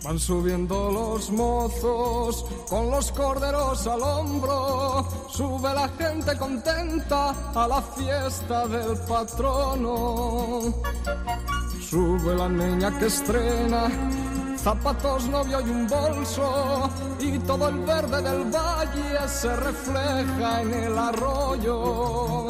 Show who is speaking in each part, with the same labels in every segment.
Speaker 1: Van subiendo los mozos con los corderos al hombro, sube la gente contenta a la fiesta del patrono. Sube la niña que estrena zapatos, novio y un bolso, y todo el verde del valle se refleja en el arroyo.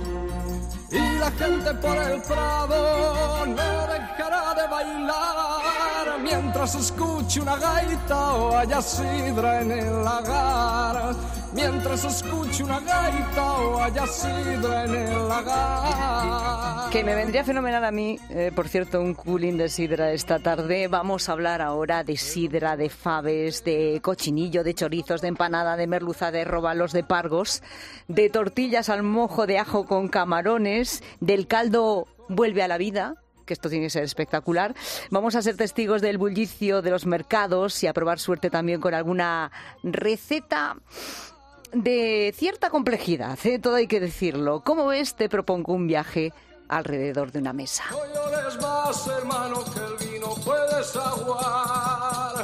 Speaker 1: Y la gente por el prado no dejará de bailar mientras escuche una gaita o haya sidra en el lagar. Mientras escuche una gaita o haya sidra en el lagar.
Speaker 2: Que me vendría fenomenal a mí, por cierto, un culín de sidra esta tarde. Vamos a hablar ahora de sidra, de faves, de cochinillo, de chorizos, de empanada, de merluza, de robalos, de pargos, de tortillas al mojo de ajo con camarones, del caldo vuelve a la vida, que esto tiene que ser espectacular. Vamos a ser testigos del bullicio de los mercados y a probar suerte también con alguna receta de cierta complejidad, todo hay que decirlo. ¿Cómo ves? Te propongo un viaje alrededor de una mesa.
Speaker 1: No llores más, hermano, que el vino puedes aguar.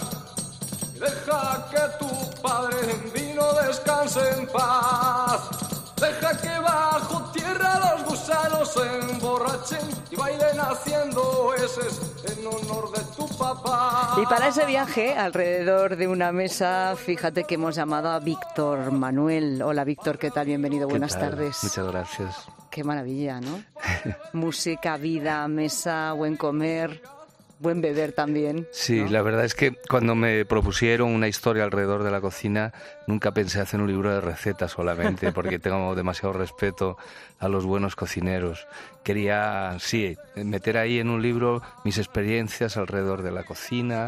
Speaker 1: Deja que tu padre en vino descanse en paz. Deja que bajo tierra los gusanos se emborrachen y bailen haciendo eses en honor de tu papá.
Speaker 2: Y para ese viaje alrededor de una mesa, fíjate que hemos llamado a Víctor Manuel. Hola Víctor, ¿qué tal? Bienvenido, buenas tardes.
Speaker 3: Muchas gracias.
Speaker 2: Qué maravilla, ¿no? Música, vida, mesa, buen comer, buen beber también.
Speaker 3: Sí,
Speaker 2: ¿no?
Speaker 3: La verdad es que cuando me propusieron una historia alrededor de la cocina, nunca pensé hacer un libro de recetas solamente, porque tengo demasiado respeto a los buenos cocineros. Quería, sí, meter ahí en un libro mis experiencias alrededor de la cocina,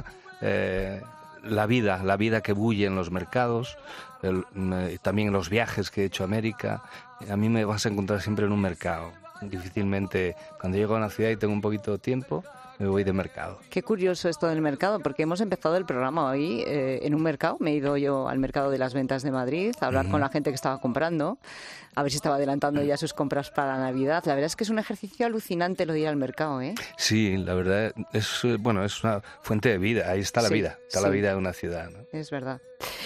Speaker 3: la vida que bulle en los mercados, también los viajes que he hecho a América. A mí me vas a encontrar siempre en un mercado. Difícilmente, cuando llego a una ciudad y tengo un poquito de tiempo, me voy de mercado.
Speaker 2: Qué curioso esto del mercado, porque hemos empezado el programa hoy en un mercado. Me he ido yo al mercado de las ventas de Madrid a hablar con la gente que estaba comprando, a ver si estaba adelantando ya sus compras para Navidad. La verdad es que es un ejercicio alucinante lo de ir al mercado, ¿eh?
Speaker 3: Sí, la verdad es una fuente de vida. Ahí está la vida, la vida de una ciudad, ¿no?
Speaker 2: Es verdad.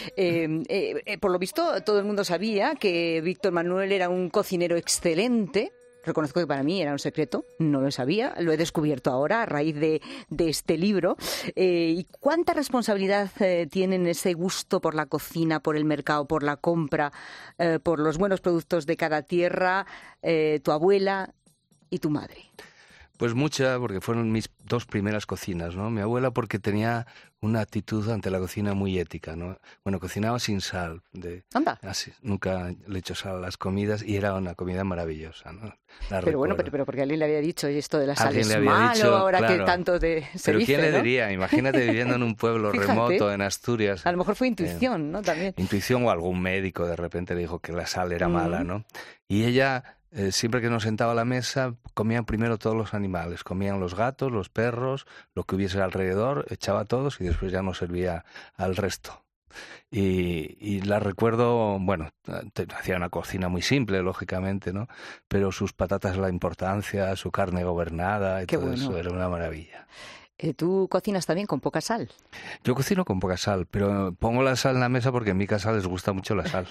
Speaker 2: Por lo visto, todo el mundo sabía que Víctor Manuel era un cocinero excelente. Reconozco que para mí era un secreto, no lo sabía, lo he descubierto ahora a raíz de este libro. ¿Y cuánta responsabilidad tienen ese gusto por la cocina, por el mercado, por la compra, por los buenos productos de cada tierra, tu abuela y tu madre?
Speaker 3: Pues mucha, porque fueron mis dos primeras cocinas, ¿no? Mi abuela porque tenía una actitud ante la cocina muy ética, ¿no? Bueno, cocinaba sin sal.
Speaker 2: Anda.
Speaker 3: Así, nunca le echo sal a las comidas y era una comida maravillosa, ¿no?
Speaker 2: Pero bueno, pero porque alguien le había dicho esto de la sal es
Speaker 3: malo,
Speaker 2: dicho, ahora
Speaker 3: claro,
Speaker 2: que tanto se
Speaker 3: pero
Speaker 2: dice,
Speaker 3: ¿quién le
Speaker 2: ¿no?
Speaker 3: diría? Imagínate viviendo en un pueblo remoto en Asturias.
Speaker 2: A lo mejor fue intuición, ¿no? También.
Speaker 3: Intuición o algún médico de repente le dijo que la sal era mala, ¿no? Y ella... siempre que nos sentaba a la mesa, comían primero todos los animales. Comían los gatos, los perros, lo que hubiese alrededor, echaba a todos y después ya nos servía al resto. Y la recuerdo, bueno, hacía una cocina muy simple, lógicamente, ¿no? Pero sus patatas, la importancia, su carne gobernada y
Speaker 2: Qué
Speaker 3: todo
Speaker 2: bueno.
Speaker 3: eso era una maravilla.
Speaker 2: ¿Tú cocinas también con poca sal?
Speaker 3: Yo cocino con poca sal, pero pongo la sal en la mesa porque en mi casa les gusta mucho la sal.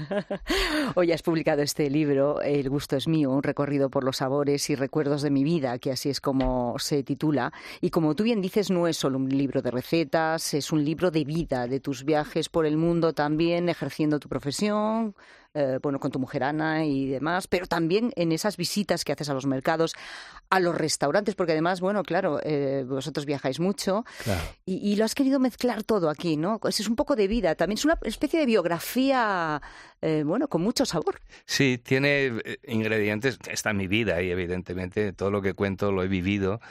Speaker 2: Hoy has publicado este libro, El gusto es mío, un recorrido por los sabores y recuerdos de mi vida, que así es como se titula. Y como tú bien dices, no es solo un libro de recetas, es un libro de vida, de tus viajes por el mundo también, ejerciendo tu profesión, bueno, con tu mujer Ana y demás, pero también en esas visitas que haces a los mercados, a los restaurantes, porque además, bueno, claro, vosotros viajáis mucho,
Speaker 3: Claro.
Speaker 2: y lo has querido mezclar todo aquí, ¿no? Es un poco de vida, también es una especie de biografía, bueno, con mucho sabor.
Speaker 3: Sí, tiene ingredientes, está en mi vida y evidentemente todo lo que cuento lo he vivido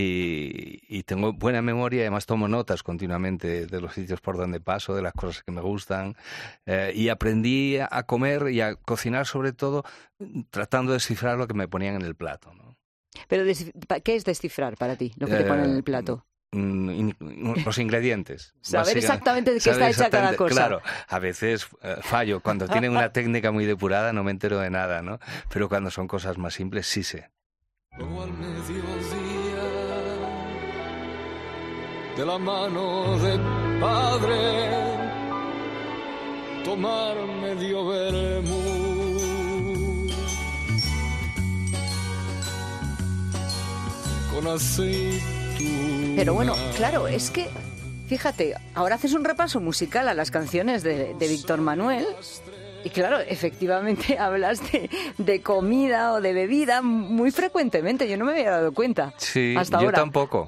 Speaker 3: y tengo buena memoria y además tomo notas continuamente de los sitios por donde paso, de las cosas que me gustan y aprendí a comer y a cocinar sobre todo tratando de descifrar lo que me ponían en el plato, ¿no?
Speaker 2: Pero, ¿qué es descifrar para ti, lo que te ponen en el plato?
Speaker 3: Los ingredientes.
Speaker 2: Saber exactamente de qué
Speaker 3: Saber
Speaker 2: está hecha cada cosa.
Speaker 3: Claro, a veces fallo. Cuando tienen una técnica muy depurada no me entero de nada, ¿no? Pero cuando son cosas más simples sí sé.
Speaker 1: Luego al mediodía de la mano de padre, tomar medio vermú. Con aceituna.
Speaker 2: Pero bueno, claro, es que, fíjate, ahora haces un repaso musical a las canciones de Víctor Manuel. Y claro, efectivamente hablas de comida o de bebida muy frecuentemente. Yo no me había dado cuenta.
Speaker 3: Sí,
Speaker 2: hasta
Speaker 3: yo
Speaker 2: ahora.
Speaker 3: tampoco.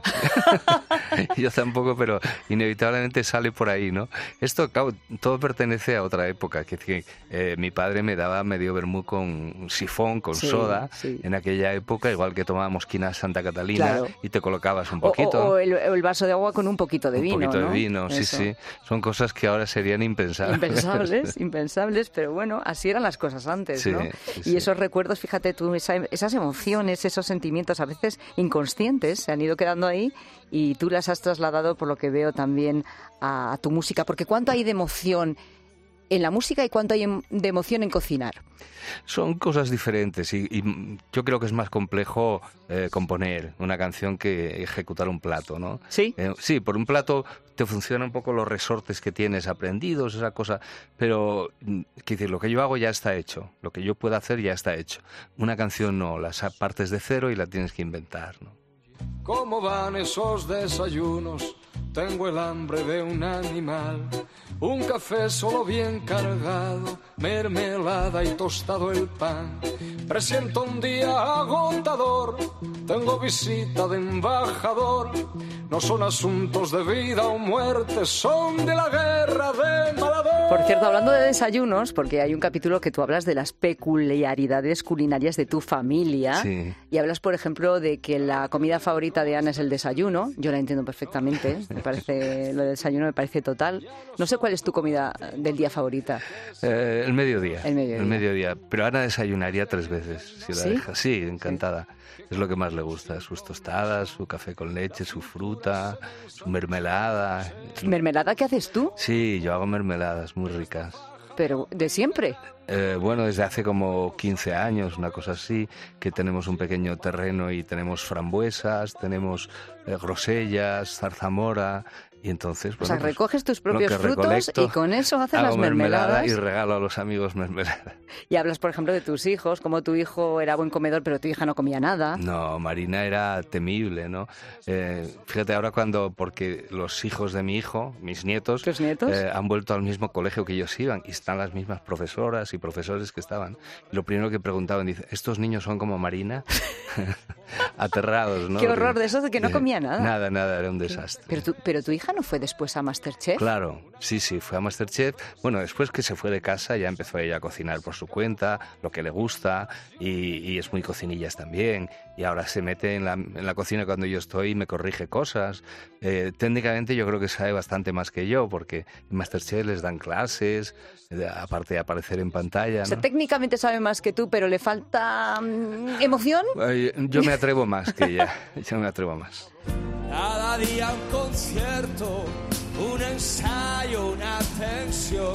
Speaker 3: Yo tampoco, pero inevitablemente sale por ahí, ¿no? Esto, claro, todo pertenece a otra época. Que mi padre me daba medio vermú con sifón, con soda.
Speaker 2: Sí.
Speaker 3: En aquella época, igual que tomábamos quina Santa Catalina,
Speaker 2: claro.
Speaker 3: y te colocabas un poquito.
Speaker 2: O el vaso de agua con un poquito de vino.
Speaker 3: Un poquito
Speaker 2: ¿no?
Speaker 3: de vino,
Speaker 2: Eso.
Speaker 3: sí. Son cosas que ahora serían impensables.
Speaker 2: Impensables, pero bueno, así eran las cosas antes, ¿no?
Speaker 3: Sí.
Speaker 2: Y esos recuerdos, fíjate tú, esas emociones, esos sentimientos a veces inconscientes se han ido quedando ahí y tú las has trasladado, por lo que veo, también a tu música. Porque ¿cuánto hay de emoción en la música y cuánto hay de emoción en cocinar?
Speaker 3: Son cosas diferentes y yo creo que es más complejo componer una canción que ejecutar un plato, ¿no?
Speaker 2: ¿Sí?
Speaker 3: Sí, por un plato te funcionan un poco los resortes que tienes aprendidos, esa cosa, pero quiero decir, lo que yo hago ya está hecho, lo que yo pueda hacer ya está hecho. Una canción no, las partes de cero y la tienes que inventar, ¿no?
Speaker 1: ¿Cómo van esos desayunos? Tengo el hambre de un animal. Un café solo bien cargado, mermelada y tostado el pan. Presiento un día agotador, tengo visita de embajador. No son asuntos de vida o muerte, son de la guerra de Malador.
Speaker 2: Por cierto, hablando de desayunos, porque hay un capítulo que tú hablas de las peculiaridades culinarias de tu familia.
Speaker 3: Sí.
Speaker 2: Y hablas, por ejemplo, de que la comida favorita de Ana es el desayuno. Yo la entiendo perfectamente. Lo del desayuno me parece total. No sé cuál es tu comida del día favorita.
Speaker 3: El mediodía.
Speaker 2: El mediodía.
Speaker 3: Pero Ana desayunaría 3 veces, si la
Speaker 2: ¿Sí?
Speaker 3: deja. Sí, encantada. Sí. Es lo que más le gusta, sus tostadas, su café con leche, su fruta, su mermelada.
Speaker 2: ¿Mermelada qué haces tú?
Speaker 3: Sí, yo hago mermeladas muy ricas.
Speaker 2: ¿Pero de siempre?
Speaker 3: Bueno, desde hace como 15 años, una cosa así, que tenemos un pequeño terreno y tenemos frambuesas, tenemos grosellas, zarzamora. Y entonces, bueno,
Speaker 2: o sea, recoges tus propios frutos
Speaker 3: recolecto,
Speaker 2: y con eso haces
Speaker 3: hago
Speaker 2: las mermeladas.
Speaker 3: y regalo a los amigos mermelada.
Speaker 2: Y hablas, por ejemplo, de tus hijos, como tu hijo era buen comedor, pero tu hija no comía nada.
Speaker 3: No, Marina era temible, ¿no? Fíjate ahora porque los hijos de mi hijo, mis nietos,
Speaker 2: ¿Tus nietos?
Speaker 3: Han vuelto al mismo colegio que ellos iban y están las mismas profesoras y profesores que estaban. Y lo primero que preguntaban, dice, ¿estos niños son como Marina? Aterrados, ¿no?
Speaker 2: Qué horror de eso de que no comía nada.
Speaker 3: Nada, era un desastre.
Speaker 2: Pero tu hija no fue después a MasterChef.
Speaker 3: Claro, sí, fue a MasterChef. Bueno, después que se fue de casa ya empezó ella a cocinar por su cuenta, lo que le gusta, y es muy cocinillas también. Y ahora se mete en la cocina cuando yo estoy y me corrige cosas. Técnicamente yo creo que sabe bastante más que yo, porque en MasterChef les dan clases, aparte de aparecer en pantalla, ¿no?
Speaker 2: O sea, técnicamente sabe más que tú, pero le falta emoción.
Speaker 3: Yo me atrevo más que ella, yo me atrevo más.
Speaker 1: Cada día un concierto, un ensayo, una tensión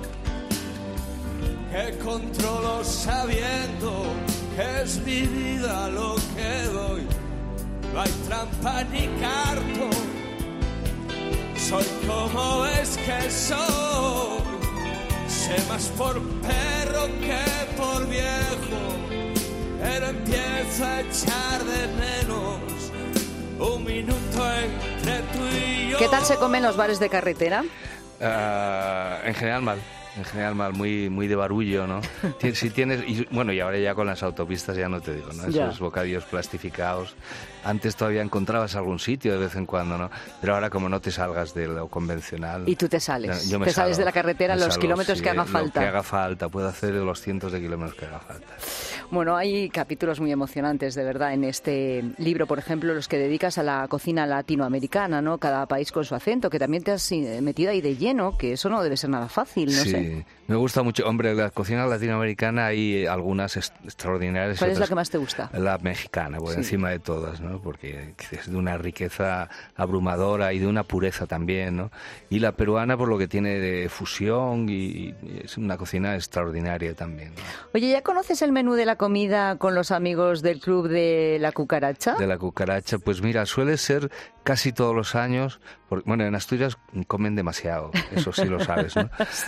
Speaker 1: que controlo sabiendo que es mi vida lo que doy. No hay trampa ni cartón, soy como ves que soy. Sé más por perro que por viejo, pero empiezo a echar de menos un minuto entre tú y yo.
Speaker 2: ¿Qué tal se come en los bares de carretera?
Speaker 3: En general mal, muy de barullo, ¿no? Si tienes, y ahora ya con las autopistas ya no te digo, ¿no? Esos bocadillos plastificados. Antes todavía encontrabas algún sitio de vez en cuando, ¿no? Pero ahora como no te salgas de lo convencional...
Speaker 2: Y tú te sales.
Speaker 3: Yo me
Speaker 2: te
Speaker 3: salgo,
Speaker 2: sales de la carretera los kilómetros que haga falta.
Speaker 3: Lo que haga falta, puedo hacer los cientos de kilómetros que haga falta.
Speaker 2: Bueno, hay capítulos muy emocionantes, de verdad, en este libro, por ejemplo, los que dedicas a la cocina latinoamericana, ¿no? Cada país con su acento, que también te has metido ahí de lleno, que eso no debe ser nada fácil, no sé.
Speaker 3: Me gusta mucho. Hombre, la cocina latinoamericana hay algunas extraordinarias.
Speaker 2: ¿Cuál es la que más te gusta?
Speaker 3: La mexicana, por encima de todas, ¿no? Porque es de una riqueza abrumadora y de una pureza también, ¿no? Y la peruana por lo que tiene de fusión y es una cocina extraordinaria también, ¿no?
Speaker 2: Oye, ¿ya conoces el menú de la comida con los amigos del Club de la Cucaracha?
Speaker 3: De la Cucaracha, pues mira, suele ser casi todos los años, bueno, en Asturias comen demasiado, eso sí lo sabes, ¿no? Sí.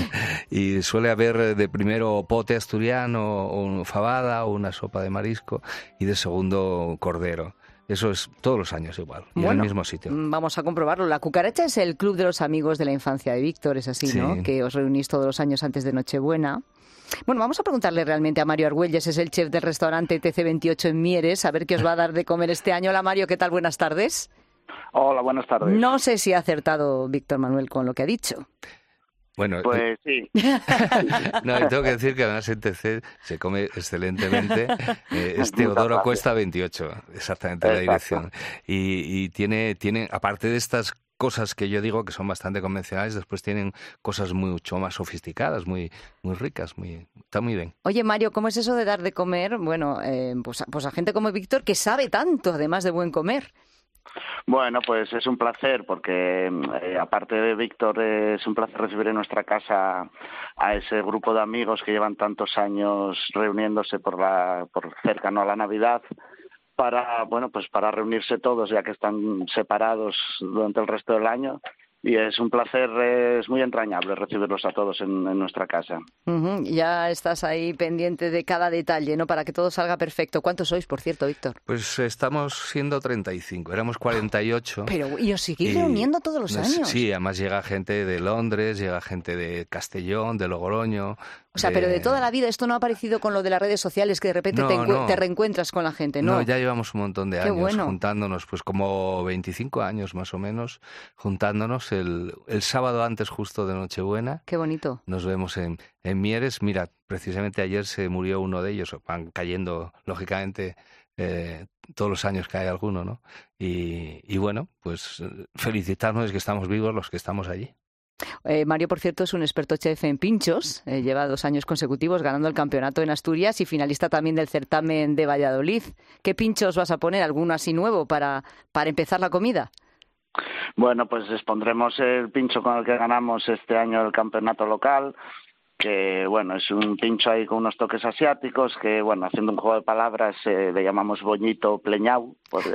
Speaker 3: Y suele haber de primero pote asturiano, o fabada, o una sopa de marisco, y de segundo cordero. Eso es todos los años igual, y en el mismo sitio.
Speaker 2: Vamos a comprobarlo. La Cucaracha es el club de los amigos de la infancia de Víctor, es así, sí, ¿no? Que os reunís todos los años antes de Nochebuena. Bueno, vamos a preguntarle realmente a Mario Argüelles, es el chef del restaurante TC28 en Mieres, a ver qué os va a dar de comer este año. Hola Mario, ¿qué tal? Buenas tardes.
Speaker 4: Hola, buenas tardes.
Speaker 2: No sé si ha acertado Víctor Manuel con lo que ha dicho.
Speaker 3: Bueno,
Speaker 4: pues sí.
Speaker 3: No, y tengo que decir que además en TC se come excelentemente. Es Teodoro Cuesta 28, exactamente. Exacto. La dirección. Y tiene, aparte de estas cosas que yo digo que son bastante convencionales, después tienen cosas mucho más sofisticadas, muy ricas, está muy bien.
Speaker 2: Oye, Mario, ¿cómo es eso de dar de comer? Bueno, pues a gente como Víctor que sabe tanto, además de buen comer.
Speaker 4: Bueno, pues es un placer porque aparte de Víctor es un placer recibir en nuestra casa a ese grupo de amigos que llevan tantos años reuniéndose por cercano a la Navidad para reunirse todos ya que están separados durante el resto del año. Y es un placer, es muy entrañable recibirlos a todos en nuestra casa.
Speaker 2: Ya estás ahí pendiente de cada detalle, ¿no? Para que todo salga perfecto. ¿Cuántos sois, por cierto, Víctor?
Speaker 3: Pues estamos siendo 35, éramos 48.
Speaker 2: Pero, ¿y os seguís reuniendo todos los años?
Speaker 3: Sí, además llega gente de Londres, llega gente de Castellón, de Logroño.
Speaker 2: O sea, pero de toda la vida, esto no ha aparecido con lo de las redes sociales, que de repente te reencuentras con la gente, ¿no?
Speaker 3: No, ya llevamos un montón de años juntándonos, pues como 25 años más o menos, juntándonos el sábado antes justo de Nochebuena.
Speaker 2: Qué bonito.
Speaker 3: Nos vemos en Mieres. Mira, precisamente ayer se murió uno de ellos, van cayendo, lógicamente, todos los años cae alguno, ¿no? Y bueno, pues felicitarnos que estamos vivos los que estamos allí.
Speaker 2: Mario, por cierto, es un experto chef en pinchos. Lleva 2 años consecutivos ganando el campeonato en Asturias y finalista también del certamen de Valladolid. ¿Qué pinchos vas a poner? ¿Alguno así nuevo para empezar la comida?
Speaker 4: Bueno, pues expondremos el pincho con el que ganamos este año el campeonato local, que bueno, es un pincho ahí con unos toques asiáticos que, bueno, haciendo un juego de palabras le llamamos boñito pleñau,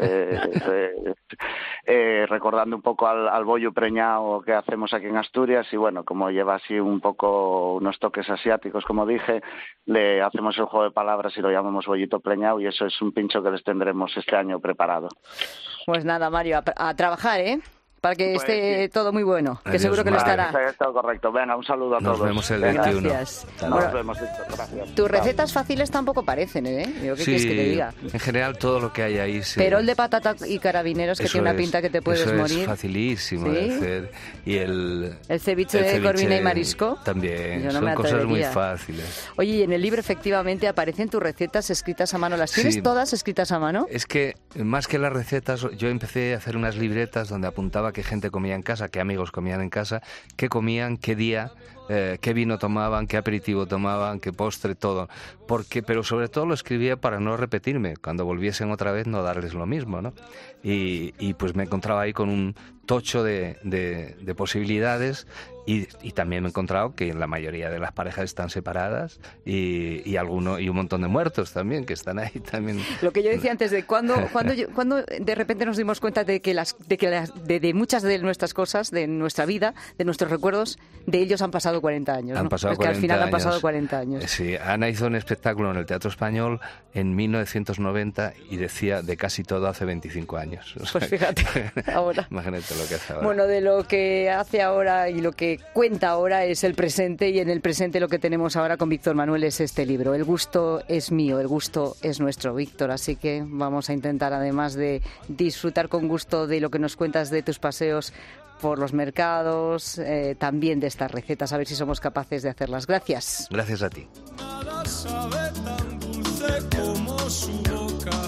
Speaker 4: recordando un poco al bollo preñao que hacemos aquí en Asturias. Y bueno, como lleva así un poco unos toques asiáticos, como dije, le hacemos el juego de palabras y lo llamamos bollito pleñau, y eso es un pincho que les tendremos este año preparado.
Speaker 2: Pues nada, Mario, a trabajar, para que esté todo muy bueno, que seguro que lo estará.
Speaker 4: Está correcto. Venga, un saludo a todos.
Speaker 3: Nos vemos el 21.
Speaker 2: Gracias.
Speaker 4: Nos vemos, Víctor. Gracias.
Speaker 2: Tus recetas fáciles tampoco parecen, ¿Yo qué quieres que te diga?
Speaker 3: En general todo lo que hay ahí...
Speaker 2: Pero el de patata y carabineros, que tiene una pinta que te puedes morir.
Speaker 3: Es facilísimo de hacer. Y el
Speaker 2: ceviche de corvina y marisco.
Speaker 3: También, son cosas muy fáciles.
Speaker 2: Oye, y en el libro efectivamente aparecen tus recetas escritas a mano. ¿Las tienes todas escritas a mano?
Speaker 3: Es que, más que las recetas, yo empecé a hacer unas libretas donde apuntaba qué gente comía en casa, qué amigos comían en casa, qué comían, qué día, qué vino tomaban, qué aperitivo tomaban, qué postre, todo. Pero sobre todo lo escribía para no repetirme, cuando volviesen otra vez no darles lo mismo, ¿no? Y pues me encontraba ahí con un tocho de posibilidades. Y también me he encontrado que la mayoría de las parejas están separadas y un montón de muertos también, que están ahí también.
Speaker 2: Lo que yo decía antes, de cuando de repente nos dimos cuenta de que muchas de nuestras cosas, de nuestra vida, de nuestros recuerdos, de ellos han pasado 40 años.
Speaker 3: Han pasado 40
Speaker 2: que al final
Speaker 3: años.
Speaker 2: Han pasado 40 años.
Speaker 3: Sí, Ana hizo un espectáculo en el Teatro Español en 1990 y decía de casi todo hace 25 años.
Speaker 2: Pues fíjate, ahora.
Speaker 3: Imagínate lo que hace ahora.
Speaker 2: Bueno, de lo que hace ahora y lo que cuenta ahora es el presente, y en el presente lo que tenemos ahora con Víctor Manuel es este libro. El gusto es mío, el gusto es nuestro, Víctor. Así que vamos a intentar, además de disfrutar con gusto de lo que nos cuentas de tus paseos por los mercados, también de estas recetas, a ver si somos capaces de hacerlas. Gracias.
Speaker 3: Gracias a ti.
Speaker 1: Nada sabe tan dulce como su boca.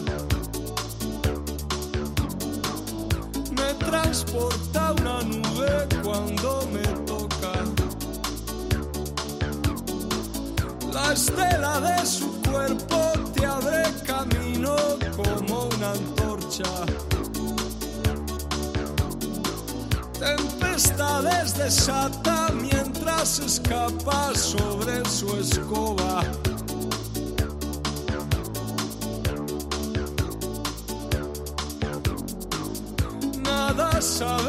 Speaker 1: Me transporta una nube cuando me toca. La estela de su cuerpo te abre camino como una antorcha. Tempestades desata mientras escapa sobre su escoba. casa